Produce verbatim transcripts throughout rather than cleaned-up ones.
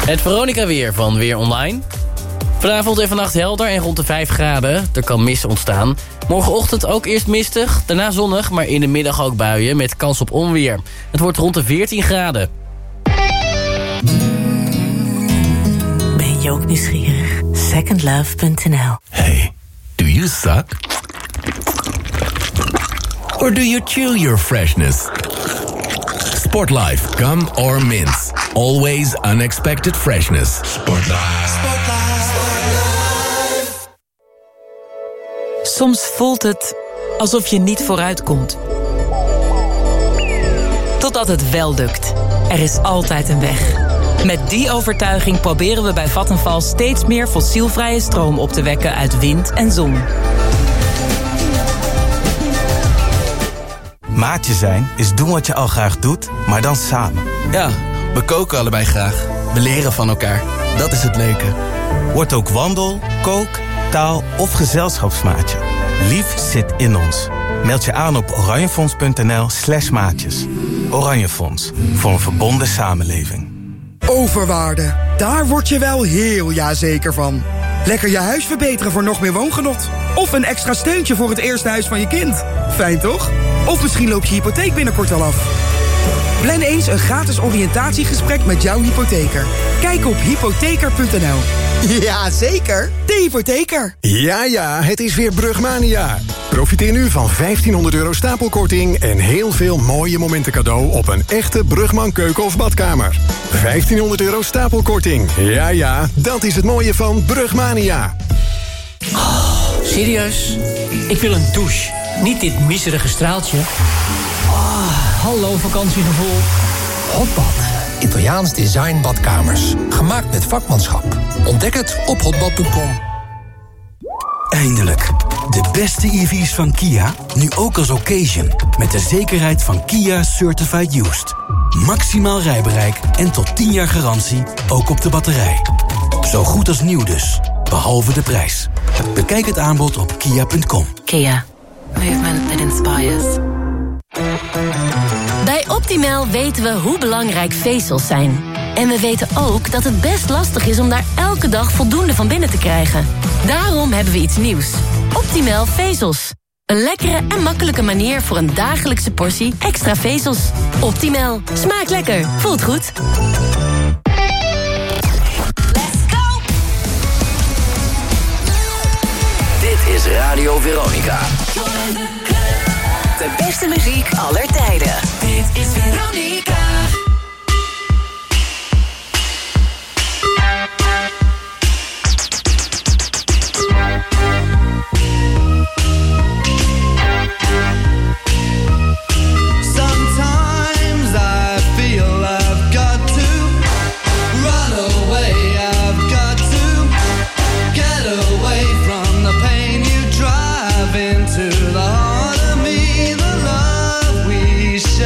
Het Veronica weer van Weer Online. Vanavond en vannacht helder en rond de vijf graden. Er kan mist ontstaan. Morgenochtend ook eerst mistig, daarna zonnig, maar in de middag ook buien met kans op onweer. Het wordt rond de veertien graden. Ben je ook nieuwsgierig? second love punt n l. Hey, do you suck? Or do you chew your freshness? Sportlife, gum or mints. Always unexpected freshness. Sportlife. Soms voelt het alsof je niet vooruitkomt. Totdat het wel lukt. Er is altijd een weg. Met die overtuiging proberen we bij Vattenfall steeds meer fossielvrije stroom op te wekken uit wind en zon. Maatje zijn is doen wat je al graag doet, maar dan samen. Ja, we koken allebei graag. We leren van elkaar. Dat is het leuke. Word ook wandel, kook, taal of gezelschapsmaatje. Lief zit in ons. Meld je aan op oranjefonds.nl slash maatjes. Oranjefonds, voor een verbonden samenleving. Overwaarde, daar word je wel heel jazeker van. Lekker je huis verbeteren voor nog meer woongenot. Of een extra steuntje voor het eerste huis van je kind. Fijn toch? Of misschien loopt je hypotheek binnenkort al af. Plan eens een gratis oriëntatiegesprek met jouw hypotheker. Kijk op hypotheker punt n l. Ja, zeker. De hypotheker. Ja, ja, het is weer Brugmania. Profiteer nu van vijftienhonderd euro stapelkorting en heel veel mooie momenten cadeau op een echte Brugman keuken of badkamer. vijftienhonderd euro stapelkorting. Ja, ja, dat is het mooie van Brugmania. Oh, serieus? Ik wil een douche. Niet dit miserige straaltje. Oh, hallo vakantiegevoel. Hotbad. Italiaans design badkamers. Gemaakt met vakmanschap. Ontdek het op hotbad punt com. Eindelijk. De beste E V's van Kia. Nu ook als occasion. Met de zekerheid van Kia Certified Used. Maximaal rijbereik en tot tien jaar garantie. Ook op de batterij. Zo goed als nieuw dus. Behalve de prijs. Bekijk het aanbod op kia punt com. Kia. Movement that inspires. Bij Optimal weten we hoe belangrijk vezels zijn. En we weten ook dat het best lastig is om daar elke dag voldoende van binnen te krijgen. Daarom hebben we iets nieuws. Optimal vezels. Een lekkere en makkelijke manier voor een dagelijkse portie extra vezels. Optimal. Smaakt lekker. Voelt goed. Dit is Radio Veronica. De beste muziek aller tijden. Dit is Veronica. Sometimes I feel I've got to run away. I've got to get away from the pain you drive into the heart of me, the love we share.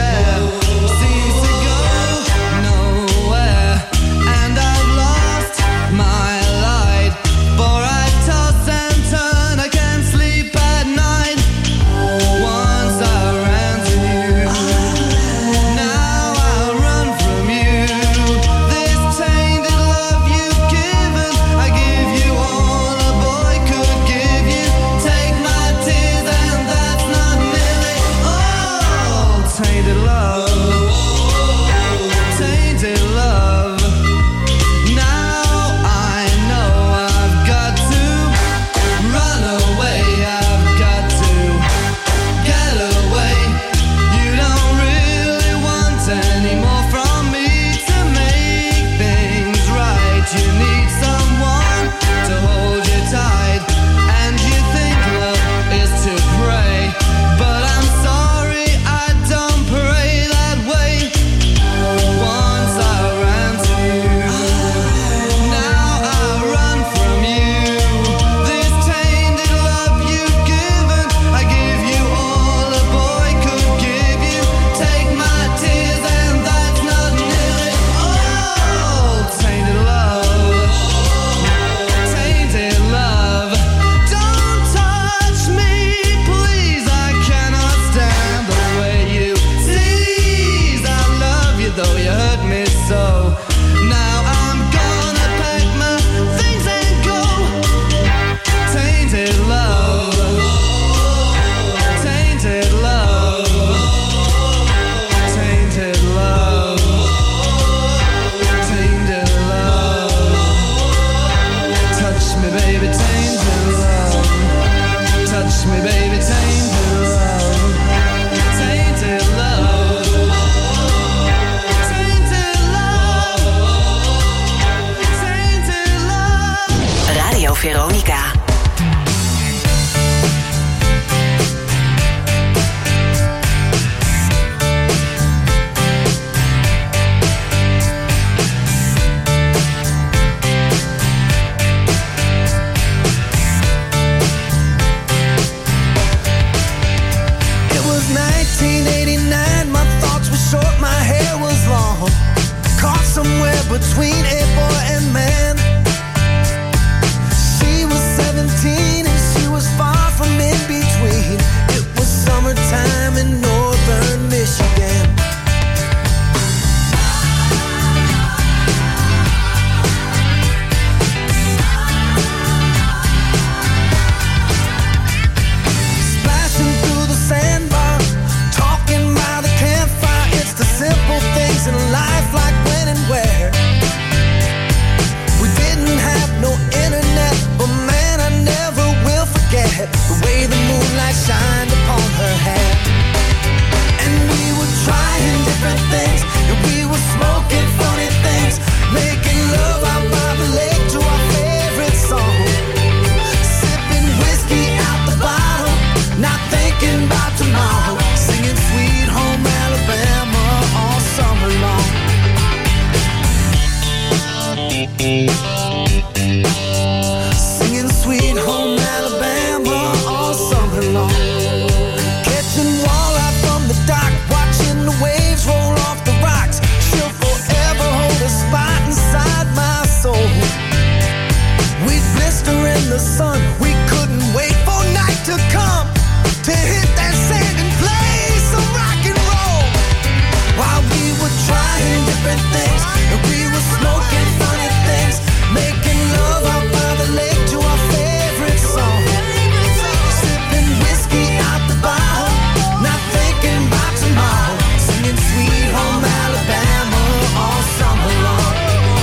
Singing Sweet Home Alabama all summer long. Catching walleye from the dock, watching the waves roll off the rocks. She'll forever hold a spot inside my soul. We'd blister in the sun, we couldn't wait for night to come to hit that sand and play some rock and roll. While we were trying different things, and we were smoking funny things, making love out by the lake to our favorite song. Sipping whiskey out the bottle, not thinking about tomorrow. Singing Sweet Home Alabama all summer long.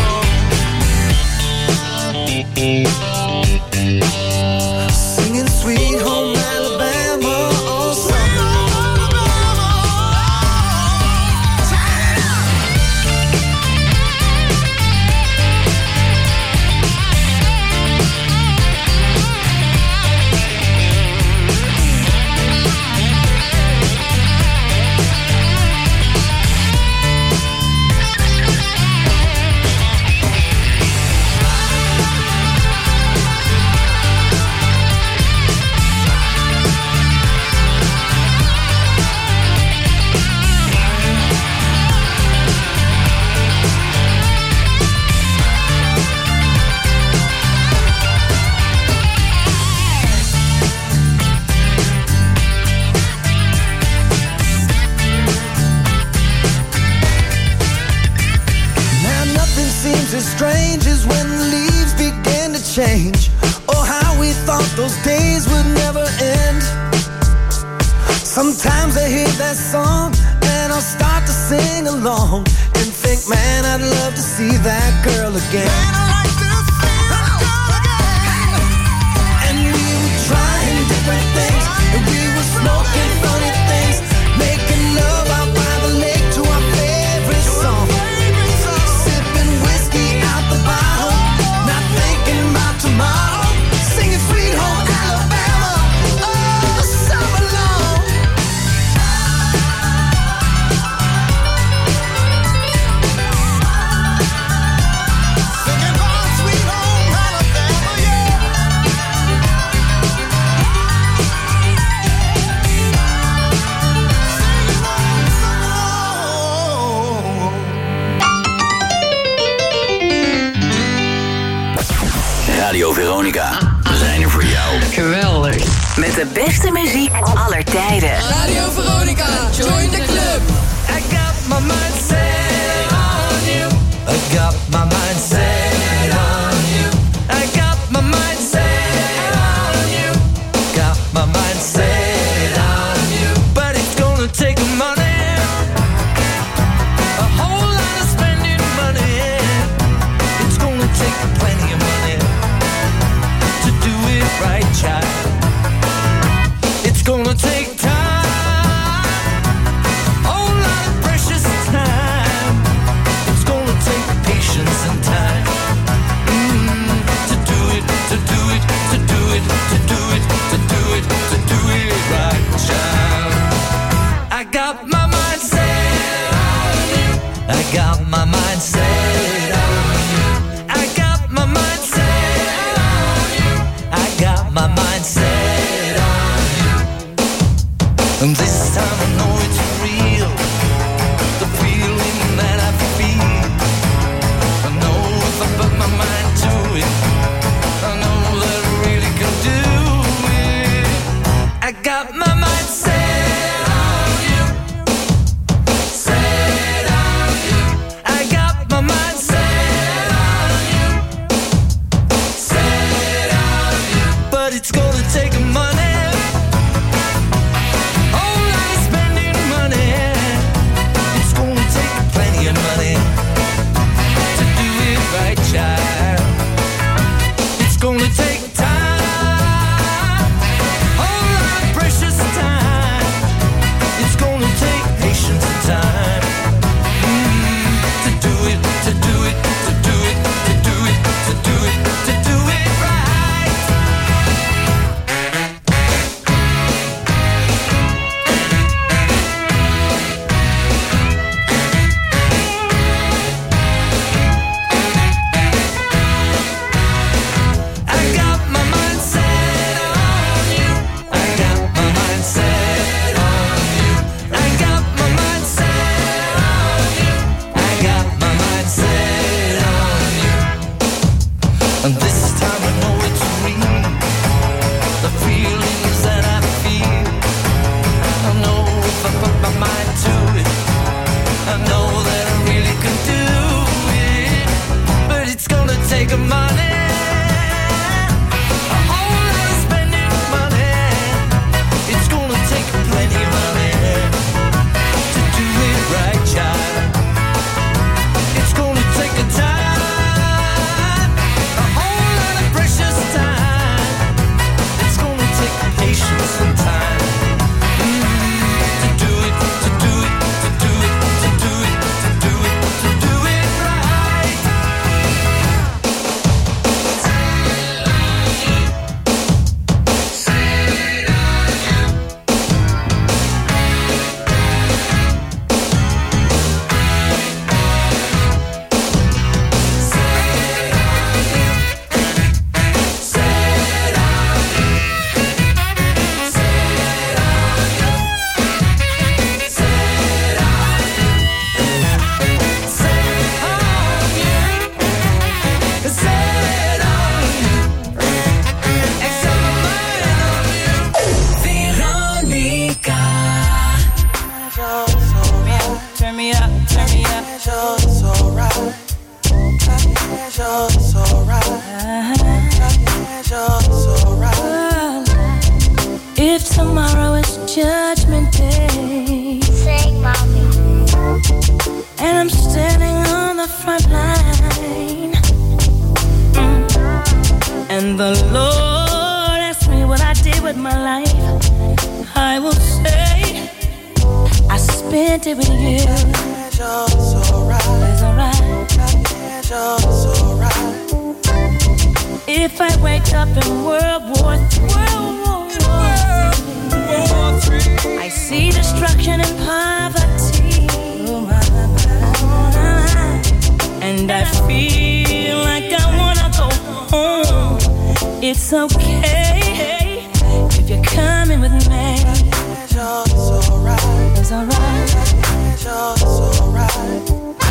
Singing Sweet Home Alabama all summer long. As strange as when the leaves began to change. Oh, how we thought those days would never end. Sometimes I hear that song and I'll start to sing along and think, man, I'd love to see that girl again. Man, I like to see that girl again. And we were trying different things, and we were smoking funny things, making love out by the lake to our favorite song. Tomorrow, singing Sweet Home Alabama, oh, summer long. Singing about Sweet Home Alabama, yeah. Radio Veronica, we zijn er voor jou. Geweldig. Met de beste muziek aller tijden. Radio Veronica, join the club. I got my mind set on you. I got my mind set on you. I got my mind set on you. Got my mind set on you. But it's gonna take money, a whole lot of spending money. It's gonna take plenty of money to do it right, child. It's gonna take time, a whole lot of precious time. It's gonna take patience and time mm, to do it, to do it, to do it, to do it, to do it, to do it right, child. I got my mind set on you. I got my mind set on you. I got my mind set on you. I got my mind set on you. And this time I know it's real, the feeling that I feel. I know if I put my mind to it, I know that I really can do it. I got my mind set on you, set on you. I got my mind set on you, set on you. But it's gonna take money, whole lot of spending money. It's gonna take plenty of money to do it right, child. It's gonna take time, whole lot of precious time. It's gonna take patience and time mm, to do it, to do it, to do it, to do it, to do it, to do it right. making money. A whole lot of spending money. It's gonna take plenty of money to do it right, child. It's gonna take a time, a whole lot of precious time. It's gonna take patience and time mm, to do it, to do it, to do it, to do it, to do it, to do it right. Turn me up, turn me up. It's alright. It's alright. It's alright. If tomorrow is Judgment Day, sing, mommy. And I'm standing on the front line, mm. and the Lord asks me what I did with my life, I will say I spent it with you. It's alright. It's alright. It's alright. If I wake up in World War Three, I see destruction and poverty, and I feel like I wanna go home. It's okay if you're coming with me. It's alright. It's alright. It's alright.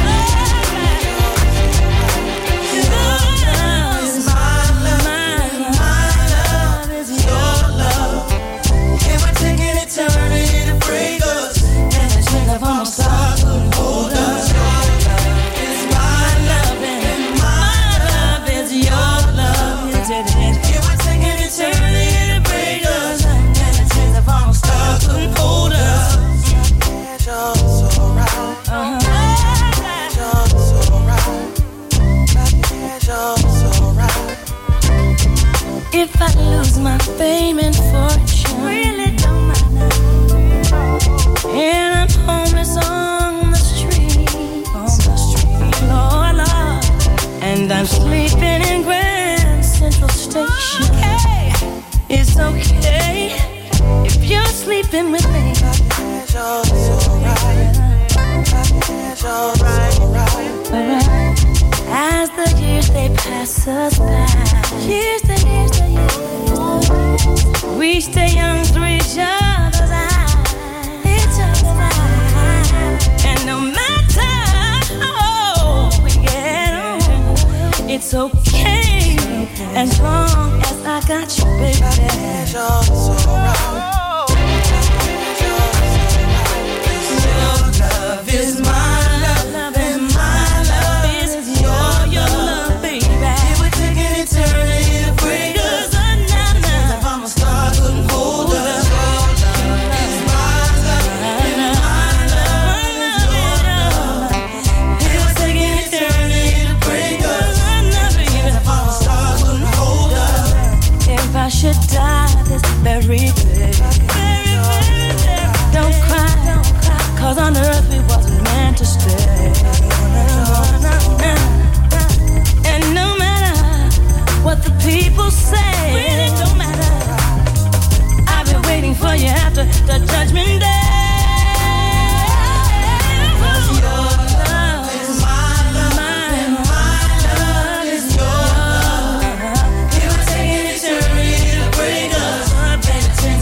If I lose my fame and fortune, really don't matter. And I'm homeless on the street, on the street, Lord, Lord. And I'm sleeping in Grand Central Station. Okay. It's okay if you're sleeping with me. It's alright. It's alright. Alright. As the years they pass us by, years the years the years, we stay young through each other's eyes, each other's eyes. And no matter how old we get on, it's okay as long as I got you, baby. It's alright. Your love is my love, and my love is your, your love, baby. It would take an eternity to break us. If I'm a star, couldn't hold us. Your love is my love, and my love is your love. It would take an eternity to break us. If I'm a star, couldn't hold us. If I should die this very day, don't cry, don't cry, 'cause on earth we wasn't meant to stay. And no matter what the people say, really don't matter. I've been waiting for you after the judgment day. Take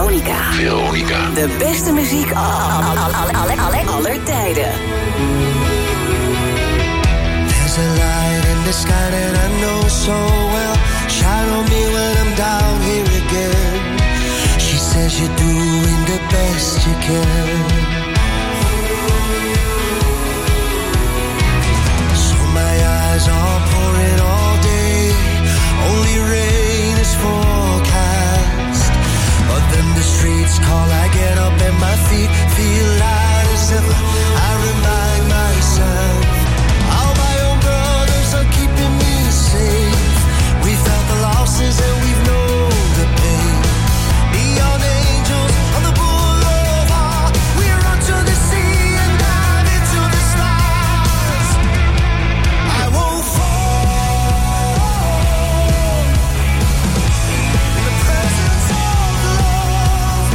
Veronica. Veronica. De beste muziek al, al, al, al, al, al, aller tijden. There's a light in the sky that I know so well. Shine on me when I'm down here again. She says you're doing the best you can. So my eyes are pouring all day. Only rain is forecast. But then the streets call, I get up and my feet feel light as ever. I remind myself how my own brothers are keeping me safe. We felt the losses and we've known the pain. Neon angels on the boulevard. We run to the sea and dive into the stars. I won't fall in the presence of love.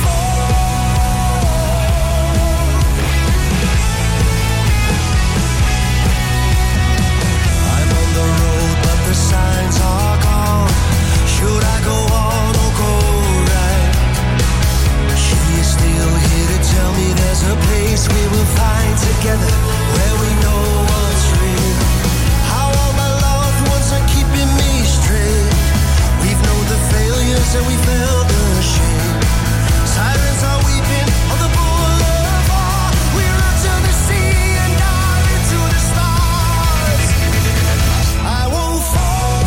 I'm on the road, but the signs are gone. Should I go on or go right? She is still here to tell me there's a place we will find together, where we know what's real. How all my loved ones are keeping me straight. We've known the failures and we felt the shame. Sirens are weeping on the boulevard. We run to the sea and dive into the stars. I won't fall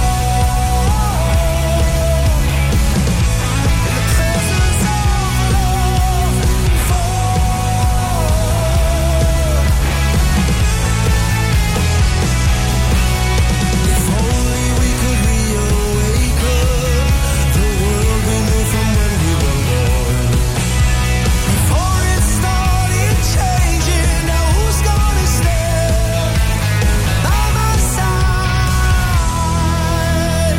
in the presence of love. If only we could reawaken the world we knew from when we were born. Before it started changing, now who's gonna stand by my side?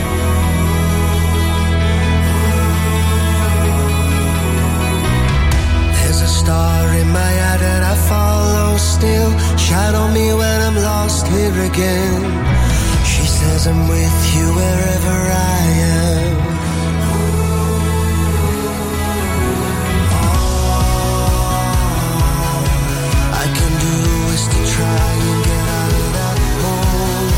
There's a star in my eye that I follow still. Shine on me when I'm lost here again. She says I'm with you wherever I am. All I can do is to try and get out of that hole.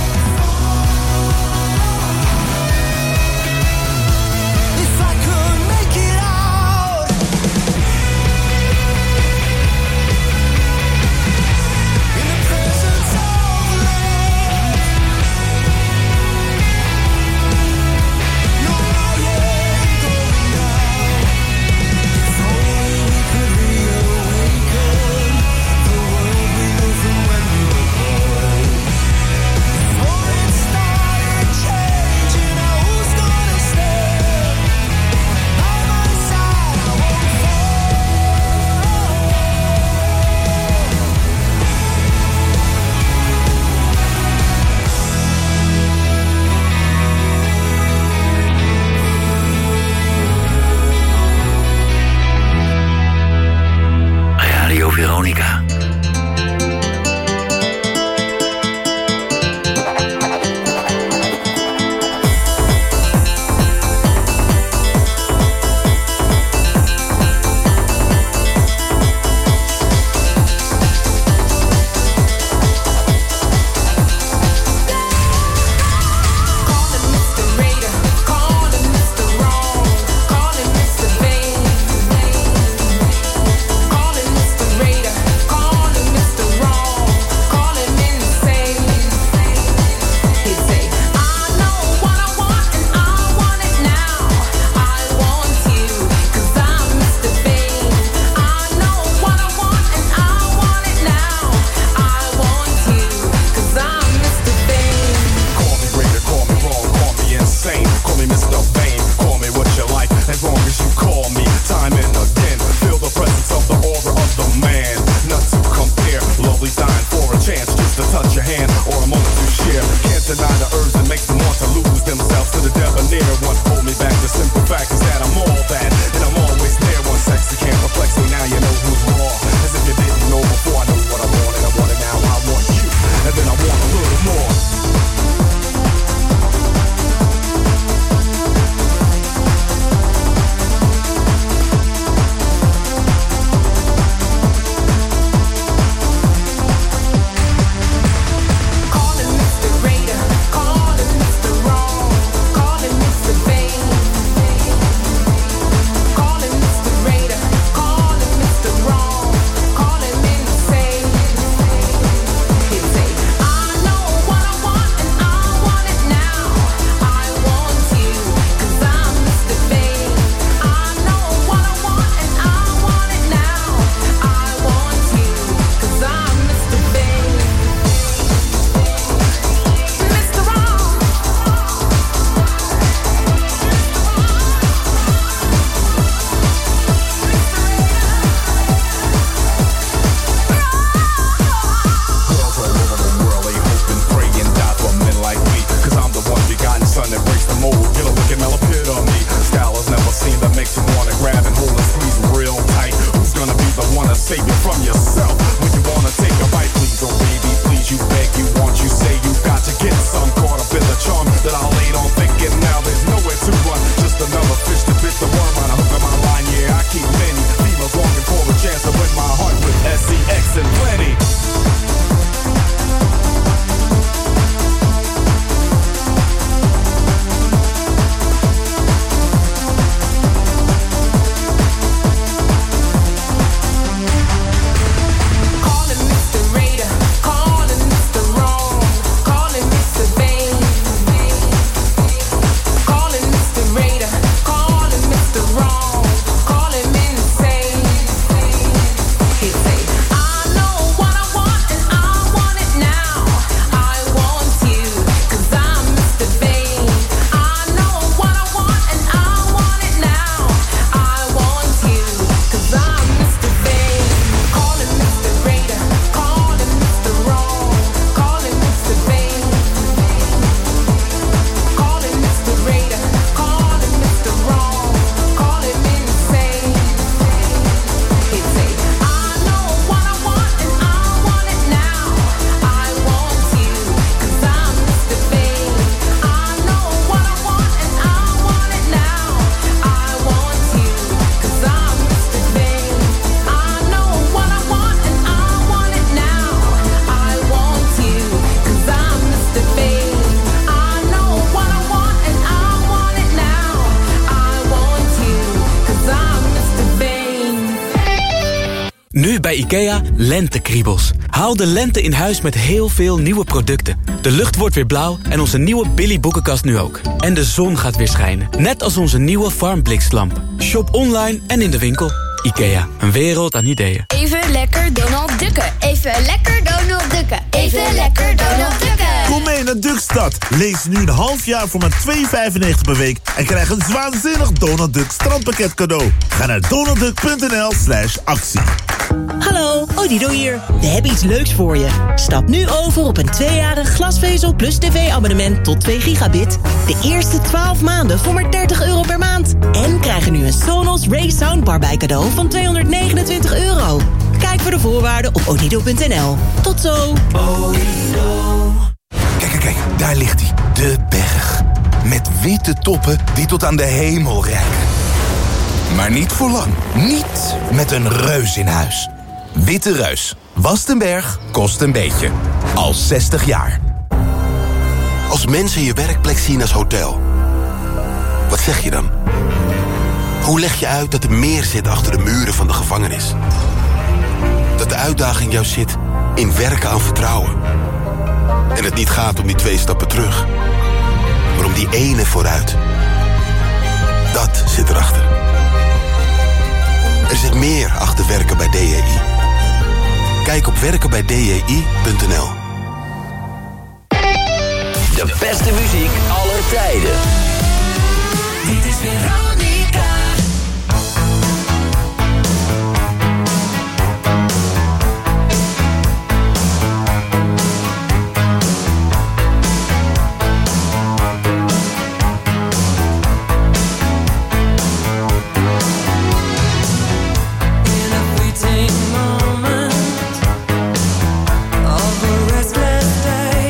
If I could make it out. In the presence of love. No, I ain't going now. If only we could reawaken the world we knew from when we were born. Before it started changing, now who's gonna stand by my side? I won't Radio Veronica. Calling Mister Raider, just another fish to bit the worm on a hook of my line. Yeah, I keep many females longing for a chance to win my heart with S C X and plenty. Nu bij IKEA lentekriebels. Haal de lente in huis met heel veel nieuwe producten. De lucht wordt weer blauw en onze nieuwe Billy boekenkast nu ook. En de zon gaat weer schijnen. Net als onze nieuwe Farmblikslamp. Shop online en in de winkel. IKEA, een wereld aan ideeën. Even lekker Donald Ducken. Even lekker Donald Ducken. Even lekker Donald Ducken. Kom mee naar Duckstad. Lees nu een half jaar voor maar twee vijfennegentig per week en krijg een waanzinnig Donald Duck strandpakket cadeau. Ga naar donaldduck.nl slash actie. Hallo, Odido hier. We hebben iets leuks voor je. Stap nu over op een tweejarig glasvezel plus tv-abonnement tot twee gigabit. De eerste twaalf maanden voor maar dertig euro per maand. En krijg er nu een Sonos Ray Soundbar bij cadeau van tweehonderdnegenentwintig euro. Kijk voor de voorwaarden op odido punt n l. Tot zo. Odido. Kijk, kijk, kijk. Daar ligt hij. De berg. Met witte toppen die tot aan de hemel reiken. Maar niet voor lang. Niet met een reus in huis. Witte Reus. Wast een berg, kost een beetje. Al zestig jaar. Als mensen je werkplek zien als hotel, wat zeg je dan? Hoe leg je uit dat er meer zit achter de muren van de gevangenis? Dat de uitdaging juist zit in werken aan vertrouwen. En het niet gaat om die twee stappen terug, maar om die ene vooruit. Dat zit erachter. Er zit meer achter werken bij D J I. Kijk op werken bij d j i punt n l. De beste muziek aller tijden. Dit is Veronica.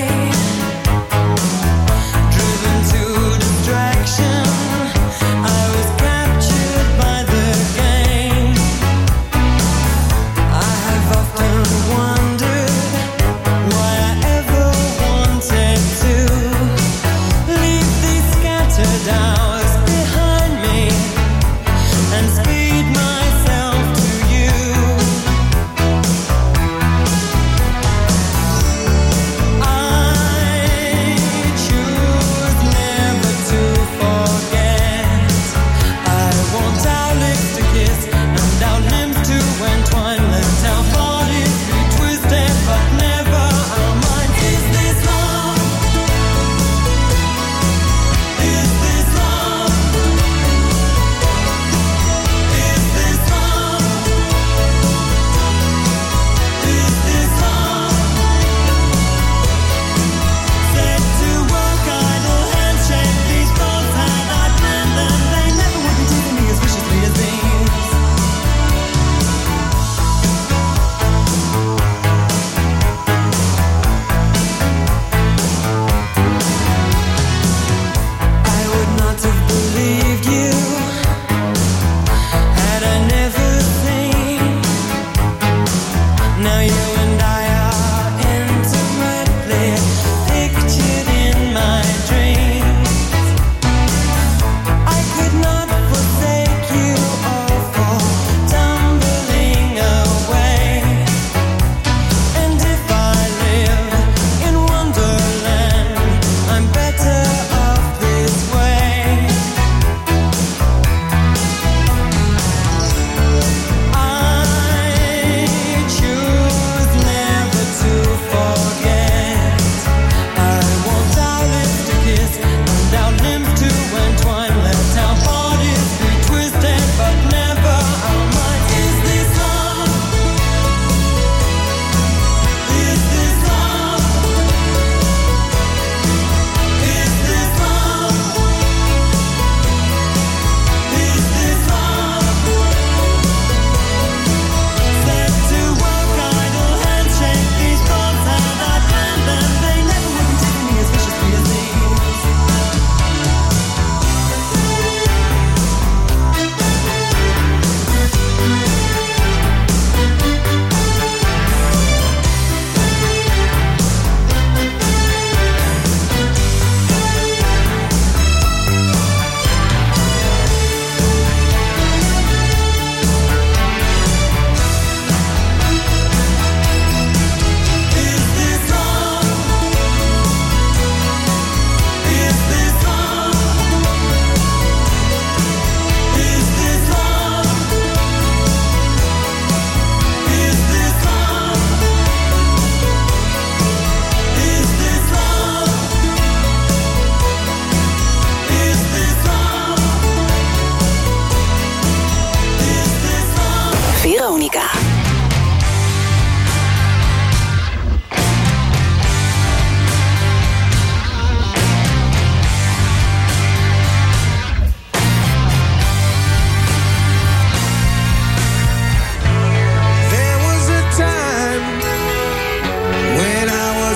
I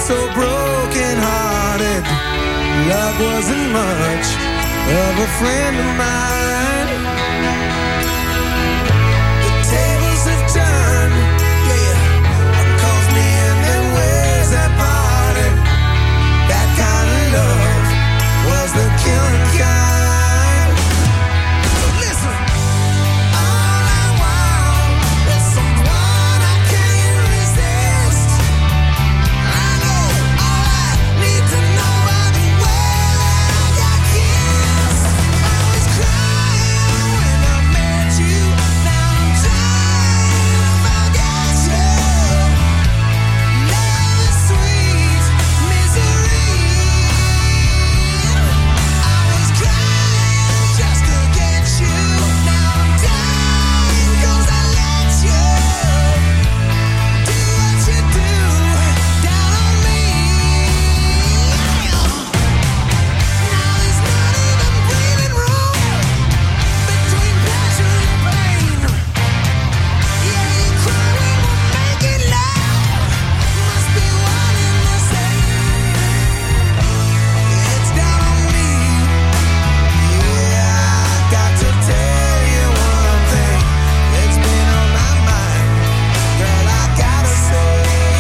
so broken hearted. Love wasn't much of a friend of mine. The tables have turned, yeah. One calls me and then where's that party? That kind of love was the killing kind. So listen, all I want is someone I can't resist. I know all I need to know are the way that I got kissed. I was crying when I met you. Now I'm trying to forget you. Love is sweet misery. I was crying just to get you. Now I'm dying 'cause I let you do what you do down on me. Now there's not even breathing room between pleasure and pain. Yeah, you cry when we're making love. Must be one and the same. It's down on me. Yeah, I got to tell you one thing. It's been on my mind. Girl, I gotta say,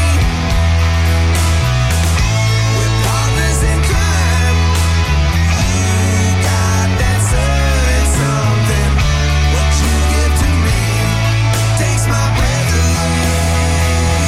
we're partners in crime. You got that certain something. What you give to me takes my breath away.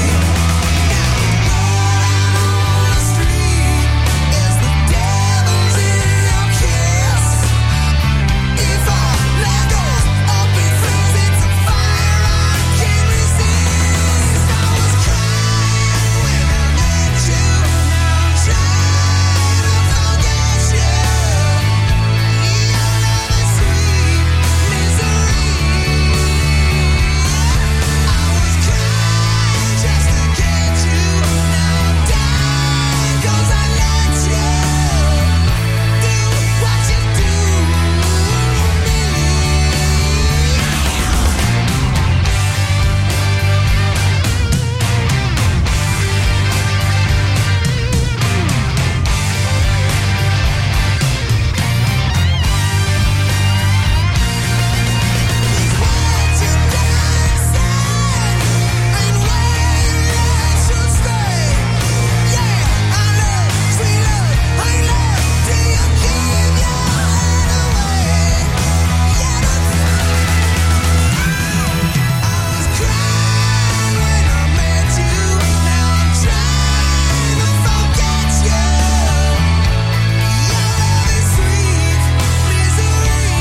Now, on the street is the devil's in your kiss. If our love goes up in flames, it's a fire I can't resist. I was crying when I met you. Now I'm trying to forget you. Your love is sweet misery. I was crying just to get you. Now I'm dying 'cause I let you do what you do to me. What you done said ain't where love should stay. Yeah, I love, sweet love, ain't love till you give your heart away. Yeah, I was crying when I met you. Now I'm trying to forget you. Your love is sweet misery.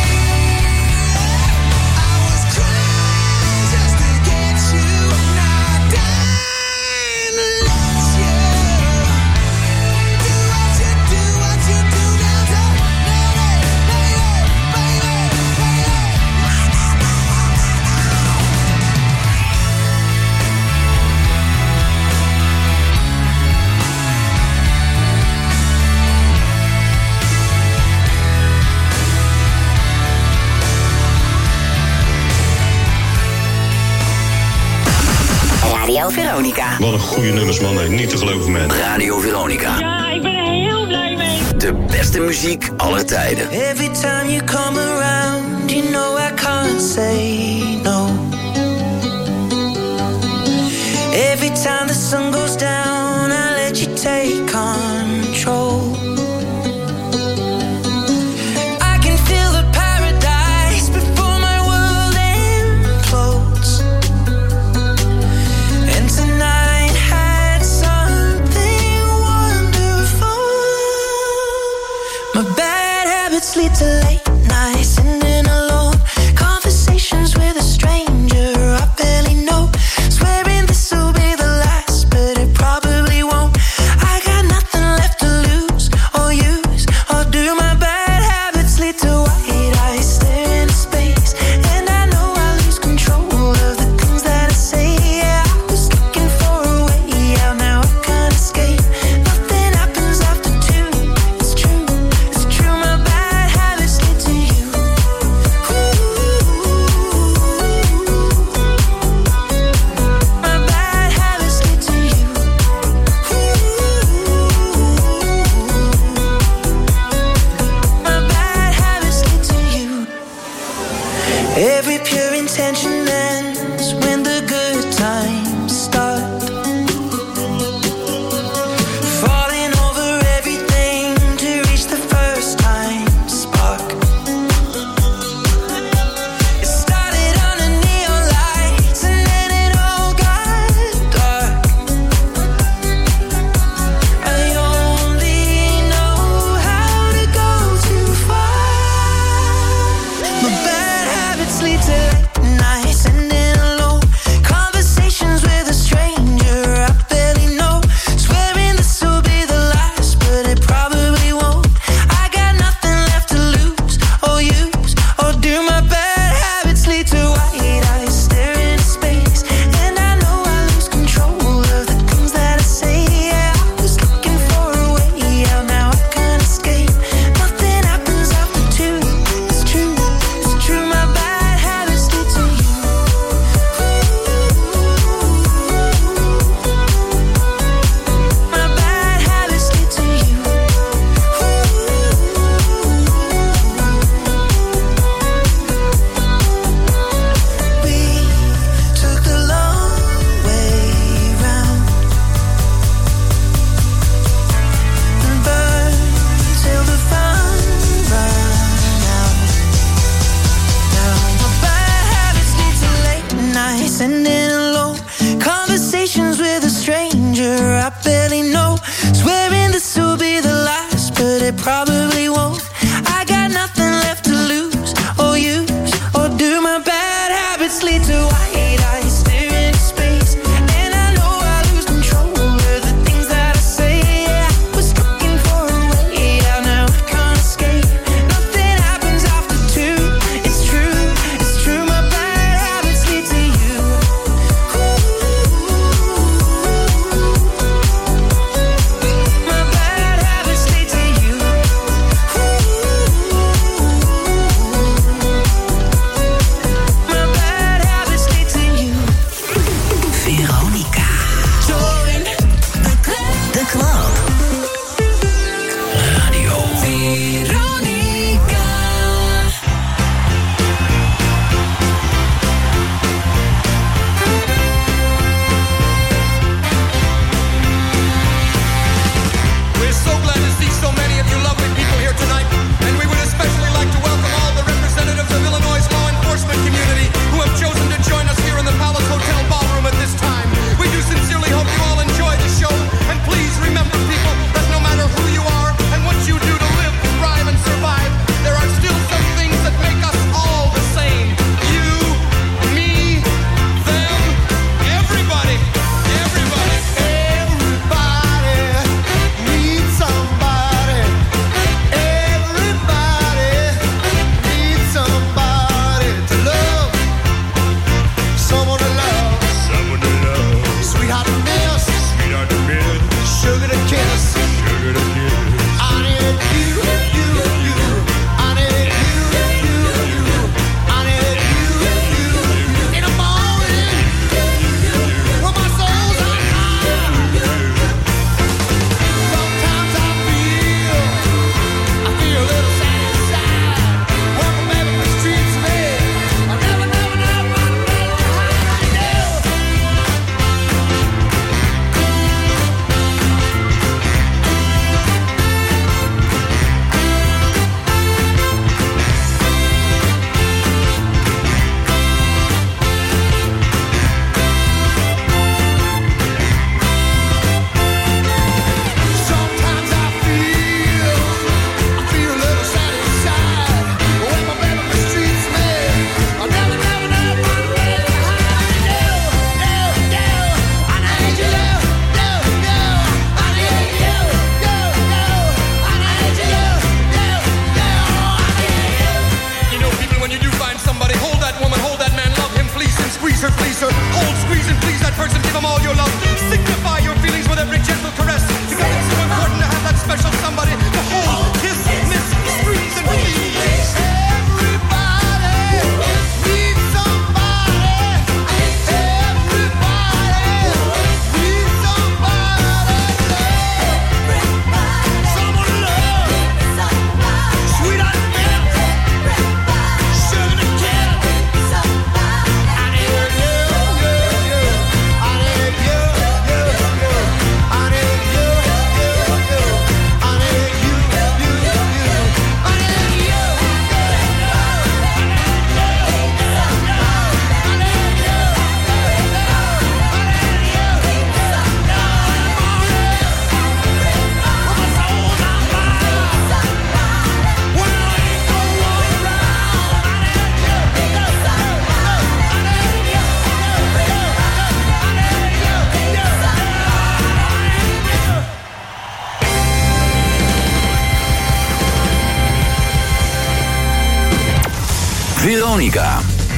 I was crying just to get you. Now I'm dying to let you do what you do, what you do now to baby, Radio Veronica. Wat een goede nummers, man. Nee, niet te geloven, man. Radio Veronica. Ja, ik ben er heel blij mee. De beste muziek aller tijden. Every time you come around, you know I can't say no. Every time the sun goes down, I let you take control. I can feel the paradise before my world implodes. And tonight had something wonderful. My bad habits lead to late nights and Every pure intention ends when the good times start. Falling over everything to reach the first time spark. It started under neon lights and then it all got dark. I only know how to go too far. My bad habits lead to late nights and then alone conversations with a stranger I barely know. Swearing this will be the last, but it probably won't. I got nothing left to lose or use or do. My bad habits lead to white eyes staring into space, and I know I lose control of the things that I say. Yeah, I was looking for a way out, now I can't escape. Nothing happens after two. It's true, it's true. My bad habits lead to you. My bad habits lead to you. We took the long way round and burned till the fun ran out. Now my bad habits lead to late nights and then alone conversations with a stranger I barely know. Swearing this will be the last, but it probably won't. I got nothing left to lose or use or do. My bad habits lead to white eyes staring into space, and I know I lose control of the things that I say. Yeah, I was looking for a way out, now I can't escape. Nothing happens after two. It's true, it's true. My bad habits lead to you. My bad habits lead to you. My bad habits lead to you. Veronica. Join the club. De Club. Radio. Veronica. We're so glad to see so many of you lovely people here tonight, and we would especially like to welcome all the representatives of Illinois' law enforcement community who have chosen to join us here in the Palace Hotel ballroom at this time. We do sincerely hope you all enjoy the show, and please remember, people, that no matter who you are and what you do to live, thrive, and survive, there are still some things that make us all the same. You, me, them, everybody, everybody, everybody needs somebody. Everybody needs somebody to love, someone to love, someone to love. Sweetheart to miss, sweetheart to miss, sugar to kiss, sugar to kiss. I need you, you, you. I need you, you, you. I need you, you, you. In the morning, when my soul's on fire. Sometimes I feel, I feel a little sad inside. When my baby mistreats me, I never, never, never, never hide. Sometimes I feel, I feel a little sad inside. When my baby mistreats me, I never, never, never really hide. No, no, no, I need you, no, no, I need you, no, no, I need you, no, no, I need you. You know, people, when you do find somebody, hold that woman, hold that man, love him, fleece him, squeeze her, please her, hold, squeeze and please that person, give him all your love, signify your feelings with every gentle caress, because it's so important to have that special somebody to hold, kiss, miss, squeeze and please. Everybody needs somebody. Everybody needs somebody to love. Someone to love. Sweetheart, sugar to kiss. Veronica.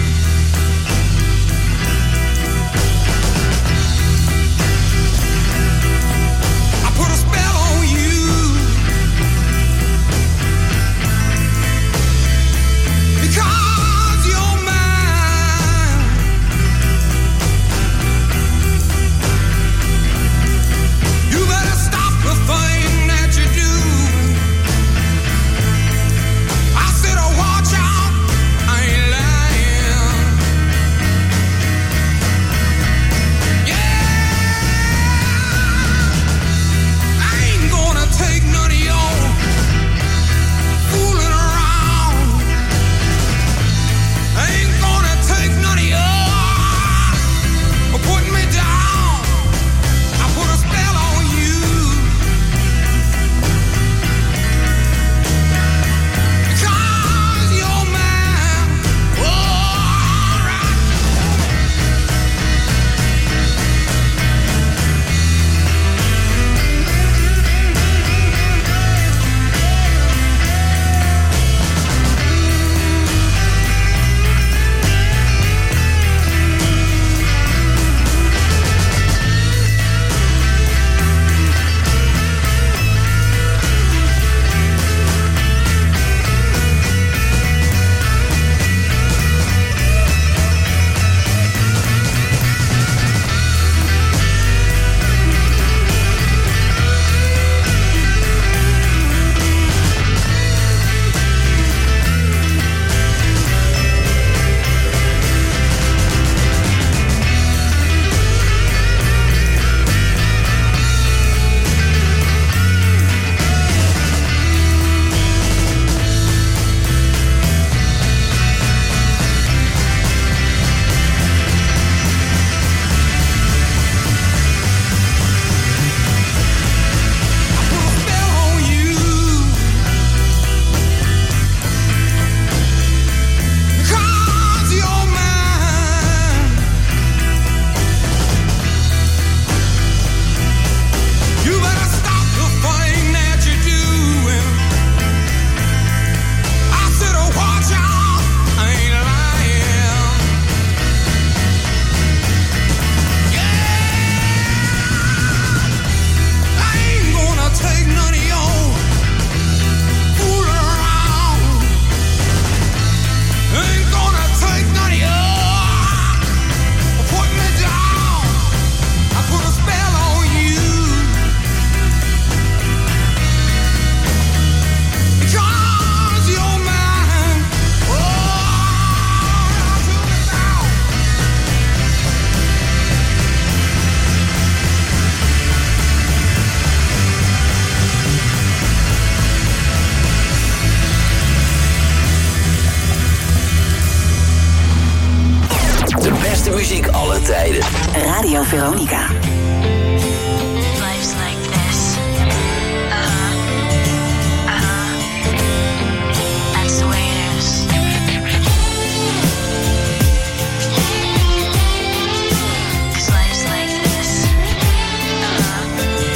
Muziek alle tijden. Radio Veronica. Life's like this. Uh-huh. Uh-huh. That's the way it is. Cause life's like this. Uh-huh.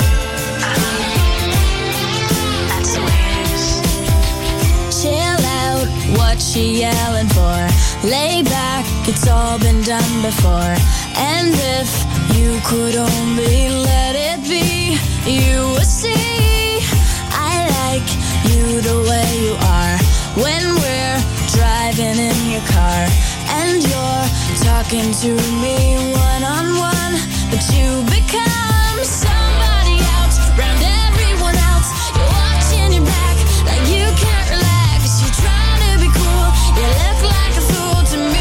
Uh-huh. That's the way it is. Chill out, what she yelling for? Lay back, it's all been done before. And if you could only let it be, you would see I like you the way you are. When we're driving in your car and you're talking to me one-on-one, but you become somebody else, round everyone else. You're watching your back like you can't relax. You're trying to be cool, you look like a fool to me.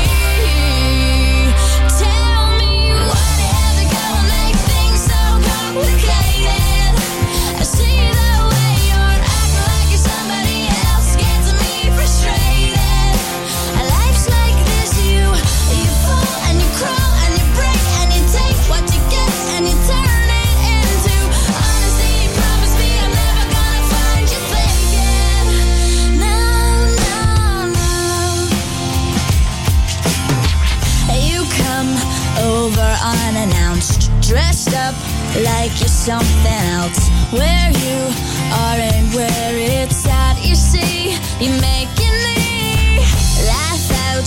Tell me why they have to go and make things so complicated. I see the way you're acting like you're somebody else, gets me frustrated. Life's like this, you you fall and you crawl and you break and you take what you get and you turn it into honesty. You promise me I'm never gonna find you faking. No, no, no. You come over unannounced, dressed up like you're something else. Where you are and where it's at, you see, you're making me laugh out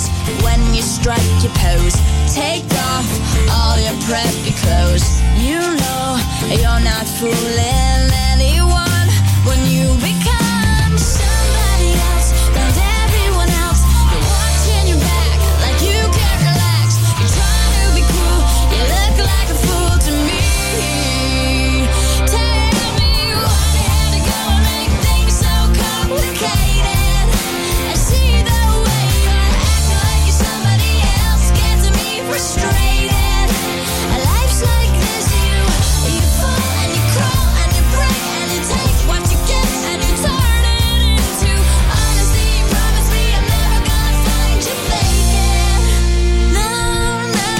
when you strike your pose. Take off all your preppy clothes. You know you're not fooling anyone when you become somebody else. Round everyone else, you're watching your back like you can't relax. You're trying to be cool, you look like a fool to me. Tell me why they had to go and make things so complicated. I see the way you act like you're somebody else, gets me frustrated. Life's like this, you you fall and you crawl and you break and you take what you get and you turn it into honesty. You promise me I'm never gonna find you faking. No, no,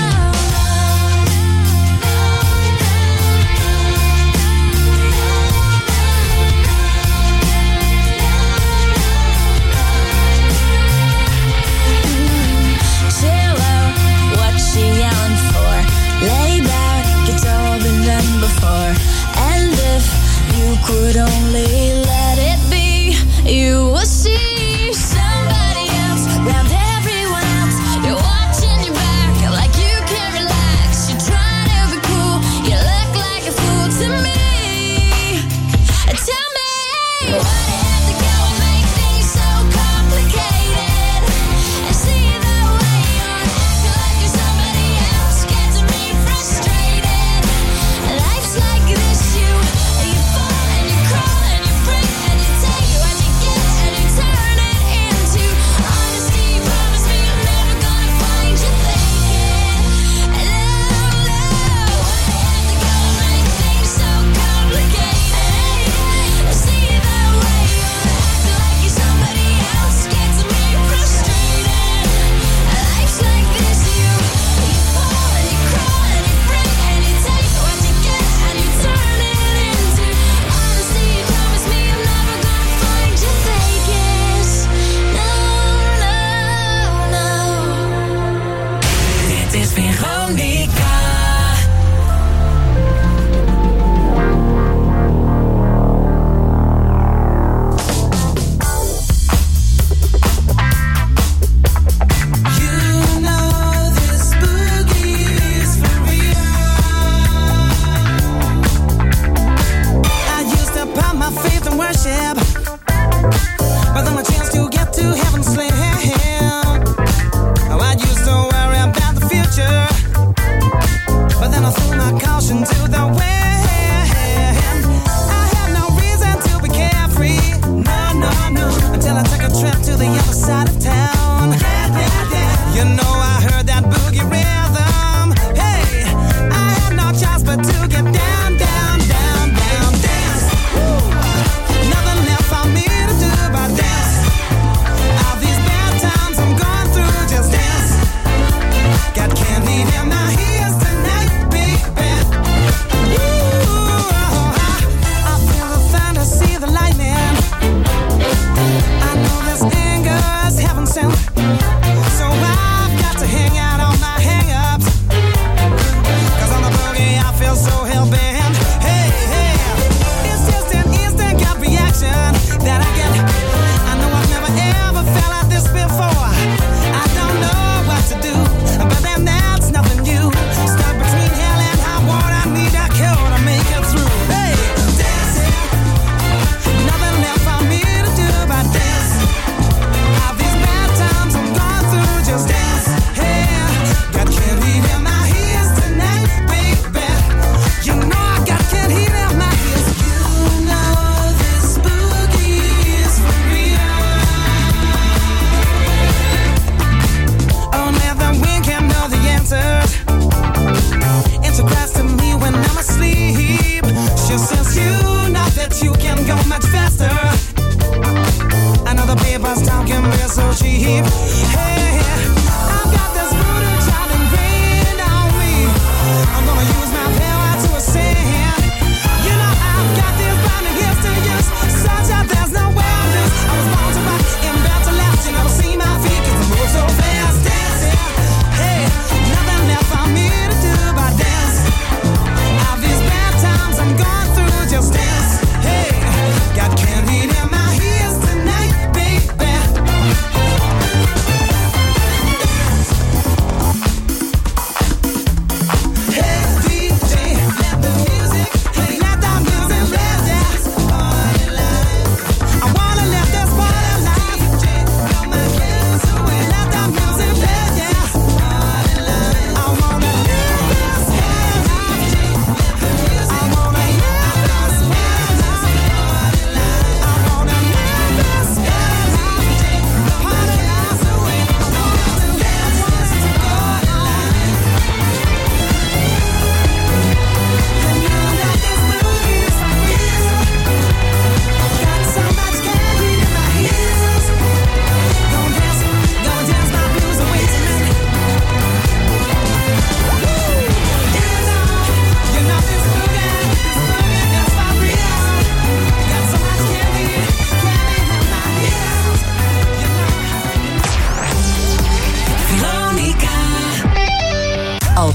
chill out, what she yelling for? Lay back, it's all been done before. And if you could only let it be, you will see somebody else round everyone else. You're watching your back like you can't relax. You're trying to be cool, you look like a fool to me. Tell me why they have to go and make things so complicated. I see the way you act like you're somebody else, gets me frustrated. Life's like this, you you fall and you crawl and you break and you take what you get and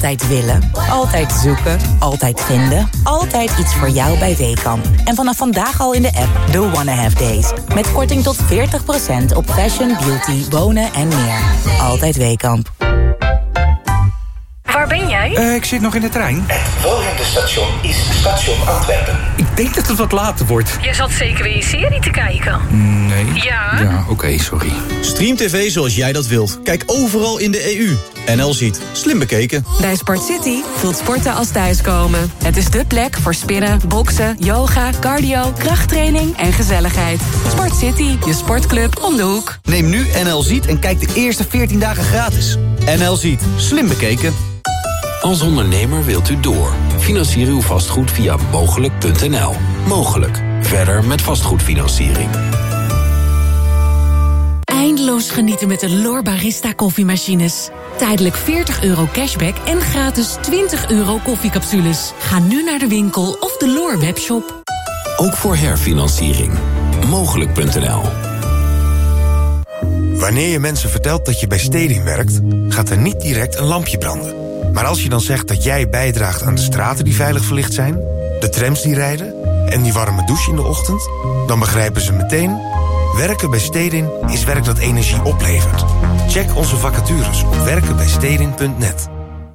Altijd willen, altijd zoeken, altijd vinden. Altijd iets voor jou bij Weekamp. En vanaf vandaag al in de app The Wanna Have Days. Met korting tot veertig procent op fashion, beauty, wonen en meer. Altijd Weekamp. Waar ben jij? Uh, ik zit nog in de trein. Het volgende station is station Antwerpen. Ik denk dat het wat later wordt. Je zat zeker weer je serie te kijken. Nee. Ja? Ja, oké, okay, sorry. Stream tv zoals jij dat wilt. Kijk overal in de E U. N L Ziet. Slim bekeken. Bij Sport City voelt sporten als thuiskomen. Het is dé plek voor spinnen, boksen, yoga, cardio, krachttraining en gezelligheid. Sport City, je sportclub om de hoek. Neem nu N L Ziet en kijk de eerste veertien dagen gratis. N L Ziet. Slim bekeken. Als ondernemer wilt u door. Financier uw vastgoed via mogelijk punt n l. Mogelijk. Verder met vastgoedfinanciering. Eindeloos genieten met de L'OR Barista koffiemachines. Tijdelijk veertig euro cashback en gratis twintig euro koffiecapsules. Ga nu naar de winkel of de L'OR webshop. Ook voor herfinanciering. Mogelijk punt n l. Wanneer je mensen vertelt dat je bij Stedin werkt, gaat er niet direct een lampje branden. Maar als je dan zegt dat jij bijdraagt aan de straten die veilig verlicht zijn, de trams die rijden en die warme douche in de ochtend, dan begrijpen ze meteen: werken bij Stedin is werk dat energie oplevert. Check onze vacatures op werken bij stedin punt net.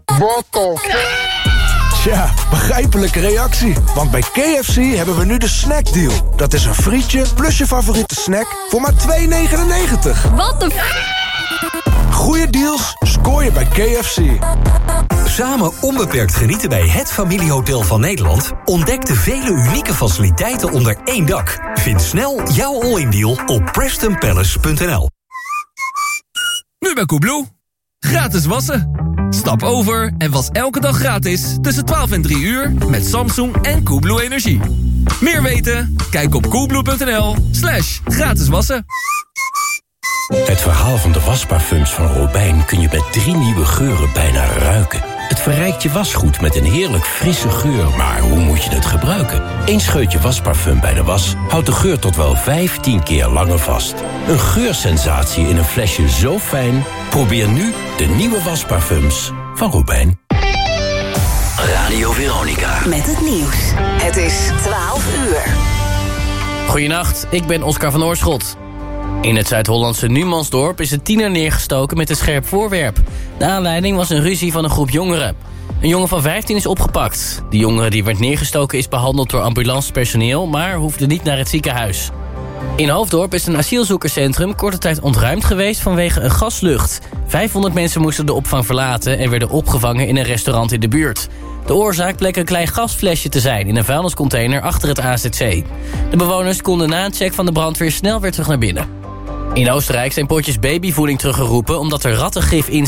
Tja, begrijpelijke reactie. Want bij K F C hebben we nu de snackdeal. Dat is een frietje plus je favoriete snack voor maar twee negenennegentig. Wat de f... Goeie deals scoor je bij K F C. Samen onbeperkt genieten bij het familiehotel van Nederland. Ontdek de vele unieke faciliteiten onder één dak. Vind snel jouw all-in deal op preston palace punt n l. Nu bij Coolblue. Gratis wassen. Stap over en was elke dag gratis tussen twaalf en drie uur met Samsung en Coolblue Energie. Meer weten? Kijk op coolblue punt n l slash gratis wassen. Het verhaal van de wasparfums van Robijn kun je met drie nieuwe geuren bijna ruiken. Het verrijkt je wasgoed met een heerlijk frisse geur, maar hoe moet je het gebruiken? Eén scheutje wasparfum bij de was houdt de geur tot wel vijftien keer langer vast. Een geursensatie in een flesje zo fijn. Probeer nu de nieuwe wasparfums van Robijn. Radio Veronica. Met het nieuws. Het is twaalf uur. Goedenacht, ik ben Oscar van Oorschot. In het Zuid-Hollandse Numansdorp is een tiener neergestoken met een scherp voorwerp. De aanleiding was een ruzie van een groep jongeren. Een jongen van vijftien is opgepakt. De jongere die werd neergestoken is behandeld door ambulancepersoneel, maar hoefde niet naar het ziekenhuis. In Hoofddorp is een asielzoekerscentrum korte tijd ontruimd geweest vanwege een gaslucht. vijfhonderd mensen moesten de opvang verlaten en werden opgevangen in een restaurant in de buurt. De oorzaak bleek een klein gasflesje te zijn in een vuilniscontainer achter het A Z C. De bewoners konden na een check van de brandweer snel weer terug naar binnen. In Oostenrijk zijn potjes babyvoeding teruggeroepen omdat er rattengif in